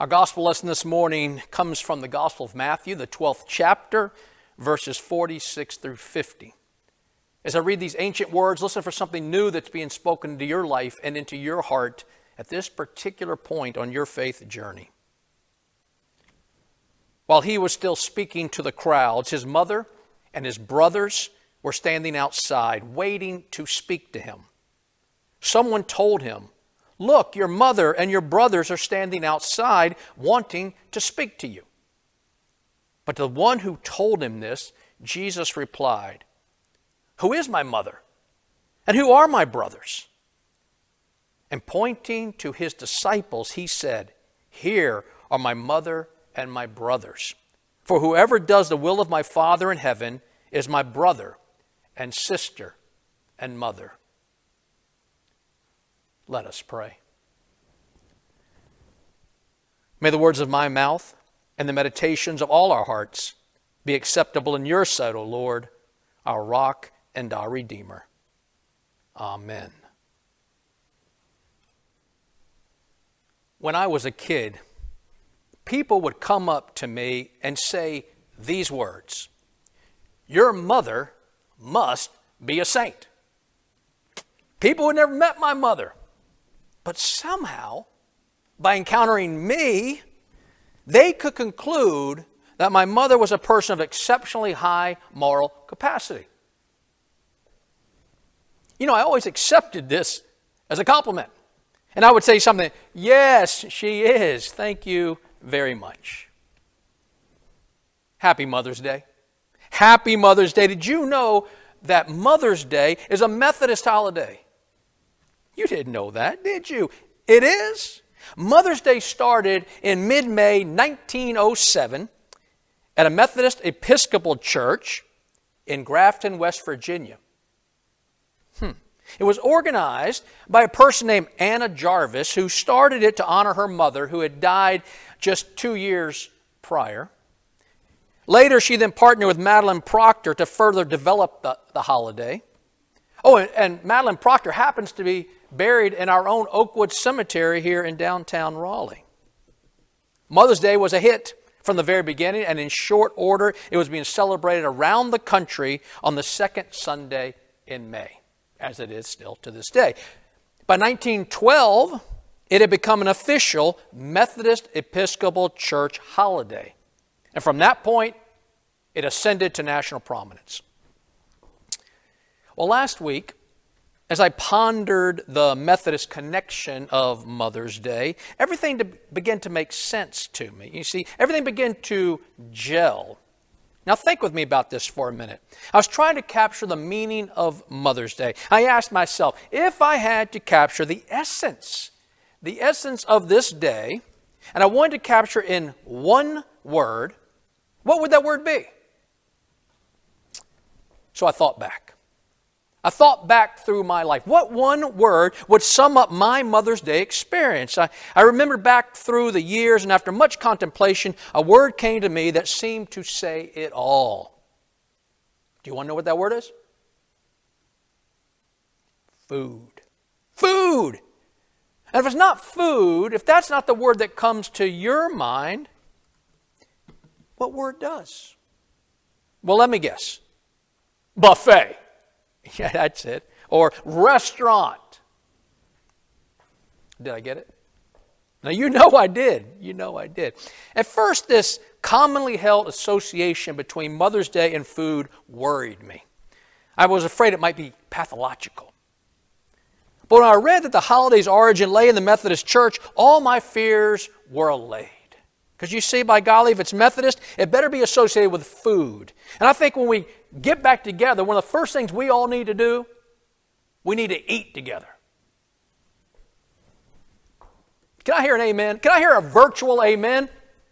Our gospel lesson this morning comes from the Gospel of Matthew, the 12th chapter, verses 46 through 50. As I read these ancient words, listen for something new that's being spoken into your life and into your heart at this particular point on your faith journey. While he was still speaking to the crowds, his mother and his brothers were standing outside, waiting to speak to him. Someone told him, "Look, your mother and your brothers are standing outside wanting to speak to you." But to the one who told him this, Jesus replied, "Who is my mother? And who are my brothers?" And pointing to his disciples, he said, "Here are my mother and my brothers. For whoever does the will of my Father in heaven is my brother and sister and mother." Let us pray. May the words of my mouth and the meditations of all our hearts be acceptable in your sight, O Lord, our rock and our Redeemer. Amen. When I was a kid, people would come up to me and say these words: "Your mother must be a saint." People who never met my mother, but somehow, by encountering me, they could conclude that my mother was a person of exceptionally high moral capacity. You know, I always accepted this as a compliment. And I would say something, "Yes, she is. Thank you very much." Happy Mother's Day. Happy Mother's Day. Did you know that Mother's Day is a Methodist holiday? You didn't know that, did you? It is. Mother's Day started in mid-May 1907 at a Methodist Episcopal church in Grafton, West Virginia. It was organized by a person named Anna Jarvis, who started it to honor her mother, who had died just 2 years prior. Later, she then partnered with Madeline Proctor to further develop the holiday. Oh, and Madeline Proctor happens to be buried in our own Oakwood Cemetery here in downtown Raleigh. Mother's Day was a hit from the very beginning, and in short order, it was being celebrated around the country on the second Sunday in May, as it is still to this day. By 1912, it had become an official Methodist Episcopal Church holiday. And from that point, it ascended to national prominence. Well, last week, as I pondered the Methodist connection of Mother's Day, everything began to make sense to me. You see, everything began to gel. Now think with me about this for a minute. I was trying to capture the meaning of Mother's Day. I asked myself, if I had to capture the essence of this day, and I wanted to capture in one word, what would that word be? So I thought back. I thought back through my life. What one word would sum up my Mother's Day experience? I remembered back through the years, and after much contemplation, a word came to me that seemed to say it all. Do you want to know what that word is? Food. Food! And if it's not food, if that's not the word that comes to your mind, what word does? Well, let me guess. Buffet. Yeah, that's it. Or restaurant. Did I get it? Now, you know I did. You know I did. At first, this commonly held association between Mother's Day and food worried me. I was afraid it might be pathological. But when I read that the holiday's origin lay in the Methodist Church, all my fears were allayed. Because you see, by golly, if it's Methodist, it better be associated with food. And I think when we get back together, one of the first things we all need to do, we need to eat together. Can I hear an amen? Can I hear a virtual amen?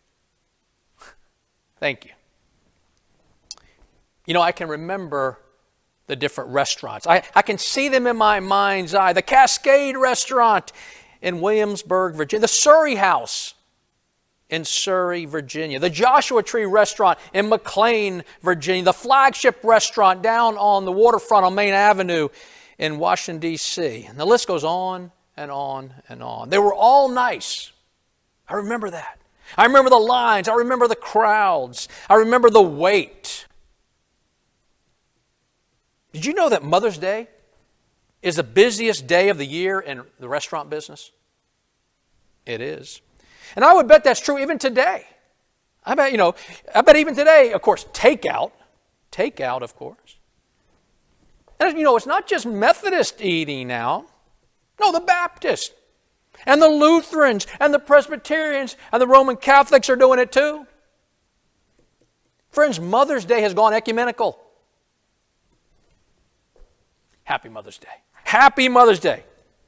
Thank you. You know, I can remember the different restaurants. I can see them in my mind's eye. The Cascade Restaurant in Williamsburg, Virginia. The Surrey House in Surrey, Virginia. The Joshua Tree Restaurant in McLean, Virginia. The Flagship Restaurant down on the waterfront on Main Avenue in Washington, D.C. And the list goes on and on and on. They were all nice. I remember that. I remember the lines. I remember the crowds. I remember the wait. Did you know that Mother's Day is the busiest day of the year in the restaurant business? It is. And I would bet that's true even today. I bet even today, of course, takeout, of course. And it's not just Methodist eating now. No, the Baptist and the Lutherans and the Presbyterians and the Roman Catholics are doing it too. Friends, Mother's Day has gone ecumenical. Happy Mother's Day. Happy Mother's Day.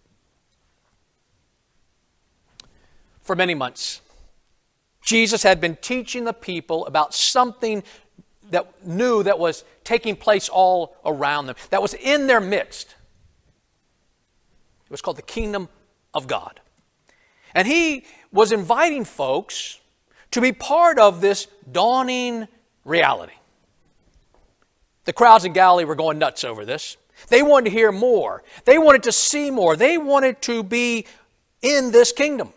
For many months, Jesus had been teaching the people about something that was taking place all around them, that was in their midst. It was called the kingdom of God. And he was inviting folks to be part of this dawning reality. The crowds in Galilee were going nuts over this. They wanted to hear more. They wanted to see more. They wanted to be in this kingdom.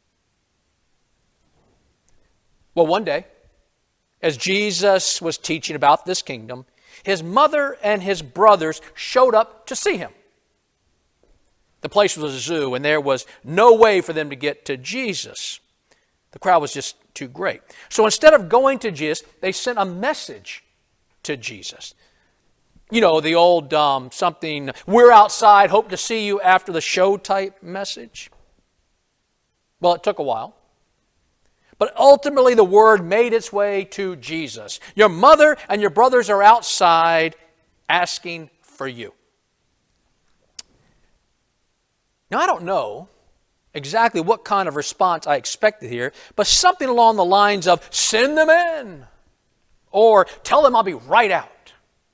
Well, one day, as Jesus was teaching about this kingdom, his mother and his brothers showed up to see him. The place was a zoo, and there was no way for them to get to Jesus. The crowd was just too great. So instead of going to Jesus, they sent a message to Jesus. You know, the old something, we're outside, hope to see you after the show type message. Well, it took a while. But ultimately the word made its way to Jesus. Your mother and your brothers are outside asking for you. Now, I don't know exactly what kind of response I expected here, but something along the lines of, send them in, or tell them I'll be right out.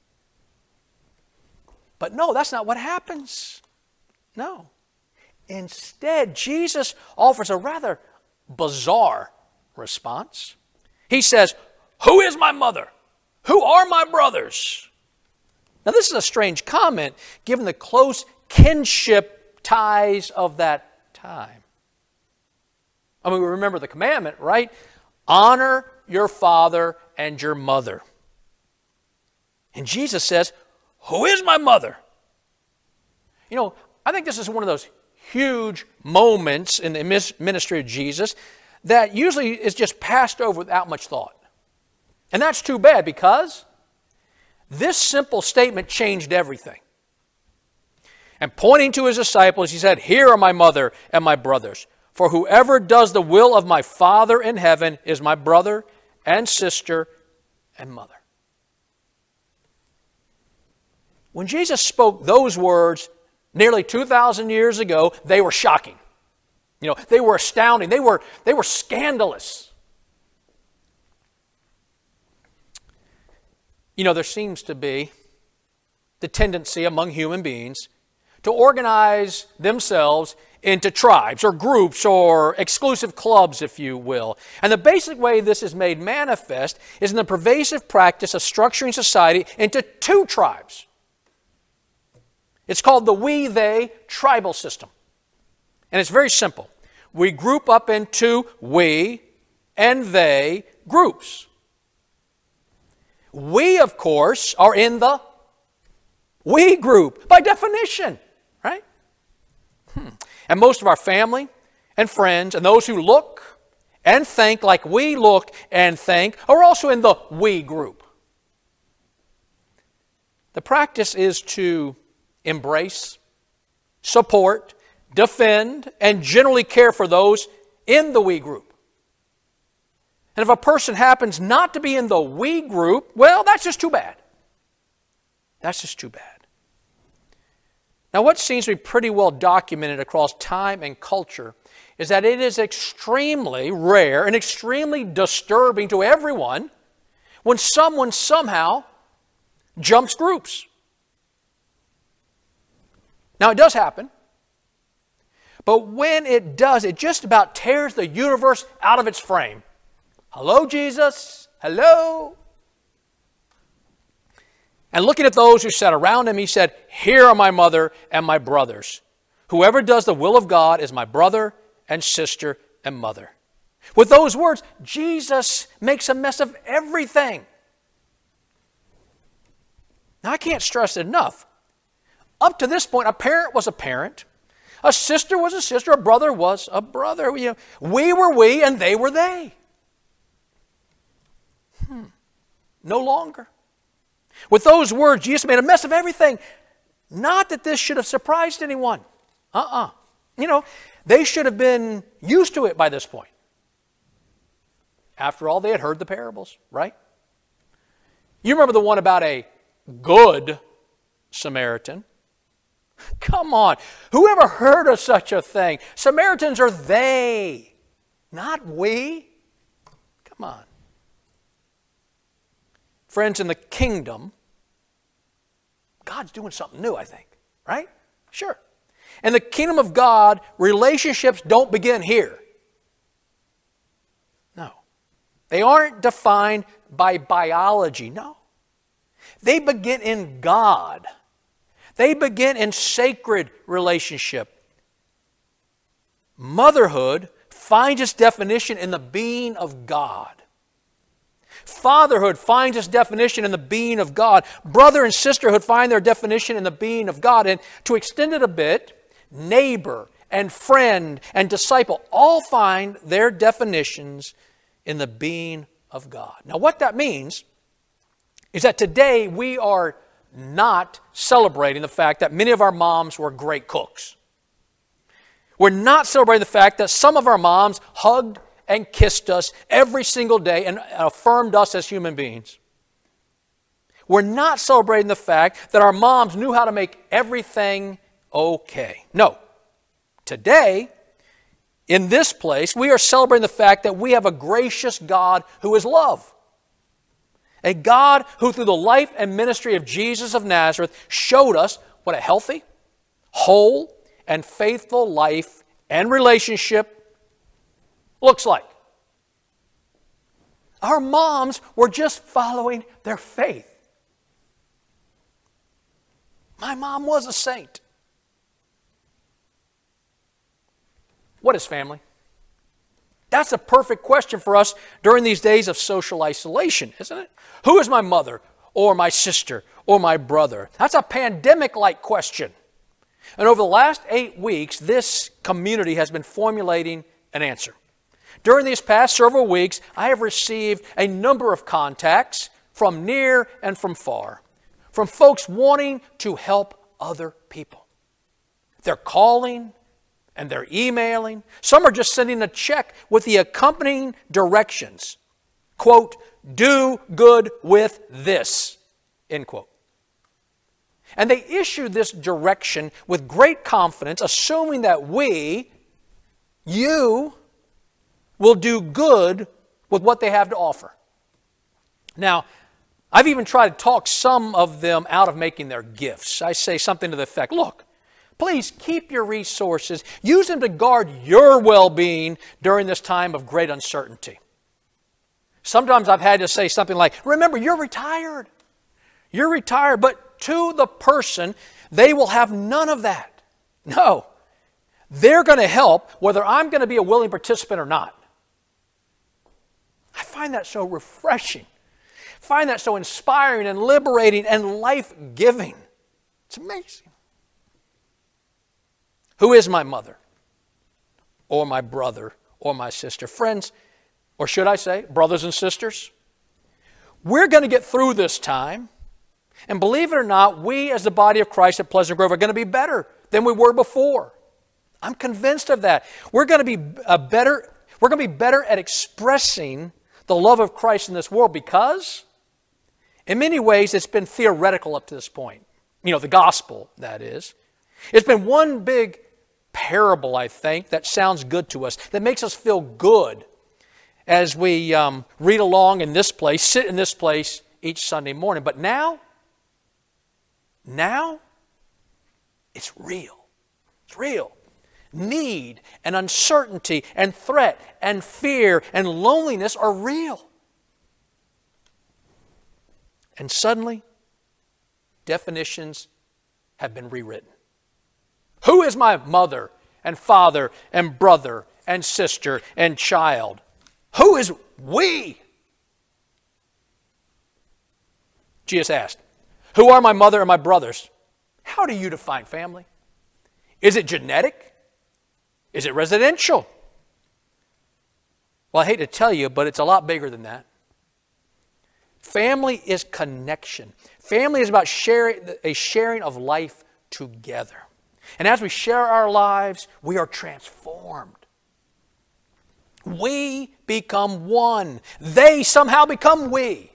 But no, that's not what happens. No. Instead, Jesus offers a rather bizarre response. He says, who is my mother? Who are my brothers? Now, this is a strange comment given the close kinship ties of that time. I mean, we remember the commandment, right? Honor your father and your mother. And Jesus says, who is my mother? You know, I think this is one of those huge moments in the ministry of Jesus that usually is just passed over without much thought. And that's too bad, because this simple statement changed everything. And pointing to his disciples, he said, here are my mother and my brothers. For whoever does the will of my Father in heaven is my brother and sister and mother. When Jesus spoke those words nearly 2,000 years ago, they were shocking. You know, they were astounding. They were scandalous. You know, there seems to be the tendency among human beings to organize themselves into tribes or groups or exclusive clubs, if you will. And the basic way this is made manifest is in the pervasive practice of structuring society into two tribes. It's called the we-they tribal system. And it's very simple. We group up into we and they groups. We, of course, are in the we group by definition, right? And most of our family and friends and those who look and think like we look and think are also in the we group. The practice is to embrace, support, defend, and generally care for those in the we group. And if a person happens not to be in the we group, well, that's just too bad. That's just too bad. Now, what seems to be pretty well documented across time and culture is that it is extremely rare and extremely disturbing to everyone when someone somehow jumps groups. Now, it does happen. But when it does, it just about tears the universe out of its frame. Hello, Jesus. Hello. And looking at those who sat around him, he said, here are my mother and my brothers. Whoever does the will of God is my brother and sister and mother. With those words, Jesus makes a mess of everything. Now, I can't stress it enough. Up to this point, a parent was a parent. A sister was a sister. A brother was a brother. We were we, and they were they. No longer. With those words, Jesus made a mess of everything. Not that this should have surprised anyone. They should have been used to it by this point. After all, they had heard the parables, right? You remember the one about a good Samaritan? Come on. Who ever heard of such a thing? Samaritans are they, not we. Come on. Friends, in the kingdom, God's doing something new, I think. Right? Sure. In the kingdom of God, relationships don't begin here. No. They aren't defined by biology. No. They begin in God. They begin in sacred relationship. Motherhood finds its definition in the being of God. Fatherhood finds its definition in the being of God. Brother and sisterhood find their definition in the being of God. And to extend it a bit, neighbor and friend and disciple all find their definitions in the being of God. Now, what that means is that today we are not celebrating the fact that many of our moms were great cooks. We're not celebrating the fact that some of our moms hugged and kissed us every single day and affirmed us as human beings. We're not celebrating the fact that our moms knew how to make everything okay. No. Today, in this place, we are celebrating the fact that we have a gracious God who is love. A God who, through the life and ministry of Jesus of Nazareth, showed us what a healthy, whole, and faithful life and relationship looks like. Our moms were just following their faith. My mom was a saint. What is family? That's a perfect question for us during these days of social isolation, isn't it? Who is my mother or my sister or my brother? That's a pandemic-like question. And over the last 8 weeks, this community has been formulating an answer. During these past several weeks, I have received a number of contacts from near and from far, from folks wanting to help other people. They're calling and they're emailing. Some are just sending a check with the accompanying directions. Quote, do good with this, end quote. And they issued this direction with great confidence, assuming that you will do good with what they have to offer. Now, I've even tried to talk some of them out of making their gifts. I say something to the effect, look, please keep your resources. Use them to guard your well-being during this time of great uncertainty. Sometimes I've had to say something like, remember, you're retired. You're retired, but to the person, they will have none of that. No. They're going to help whether I'm going to be a willing participant or not. I find that so refreshing. I find that so inspiring and liberating and life-giving. It's amazing. Who is my mother or my brother or my sister? Friends, or should I say, brothers and sisters, we're going to get through this time. And believe it or not, we as the body of Christ at Pleasant Grove are going to be better than we were before. I'm convinced of that. We're going to be better at expressing the love of Christ in this world because, in many ways, it's been theoretical up to this point. The gospel, that is. It's been one big parable, I think, that sounds good to us, that makes us feel good as we read along in this place, sit in this place each Sunday morning. But now, it's real. It's real. Need and uncertainty and threat and fear and loneliness are real. And suddenly, definitions have been rewritten. Who is my mother and father and brother and sister and child? Who is we? Jesus asked, who are my mother and my brothers? How do you define family? Is it genetic? Is it residential? Well, I hate to tell you, but it's a lot bigger than that. Family is connection. Family is about a sharing of life together. And as we share our lives, we are transformed. We become one. They somehow become we.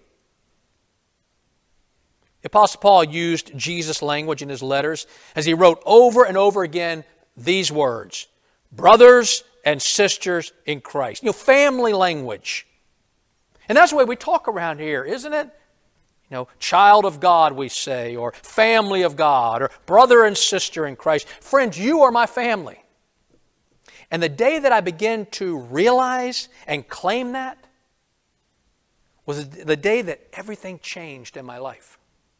The Apostle Paul used Jesus' language in his letters as he wrote over and over again these words, brothers and sisters in Christ. Family language. And that's the way we talk around here, isn't it? Child of God, we say, or family of God, or brother and sister in Christ. Friends, you are my family. And the day that I began to realize and claim that was the day that everything changed in my life.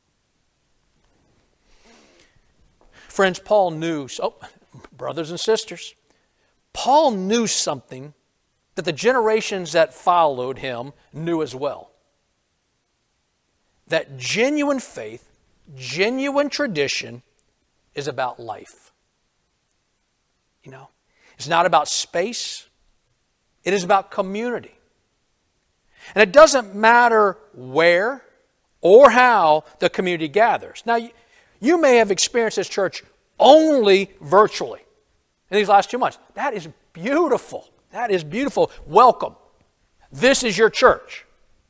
Friends, Paul knew, brothers and sisters, Paul knew something that the generations that followed him knew as well. That genuine faith, genuine tradition is about life. It's not about space. It is about community. And it doesn't matter where or how the community gathers. Now, you may have experienced this church only virtually in these last 2 months. That is beautiful. That is beautiful. Welcome. This is your church.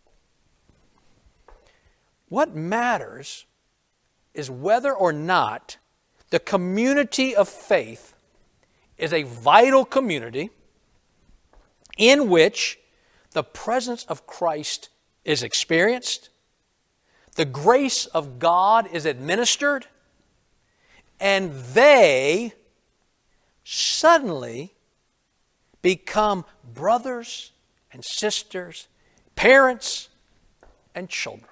What matters is whether or not the community of faith is a vital community in which the presence of Christ is experienced, the grace of God is administered, and they suddenly become brothers and sisters, parents and children.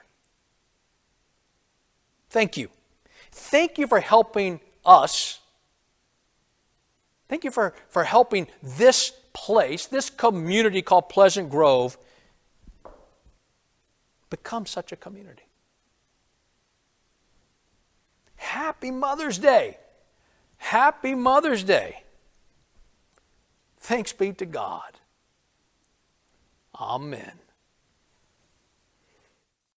Thank you. Thank you for helping us. Thank you for helping this place, this community called Pleasant Grove, become such a community. Happy Mother's Day. Happy Mother's Day. Thanks be to God. Amen.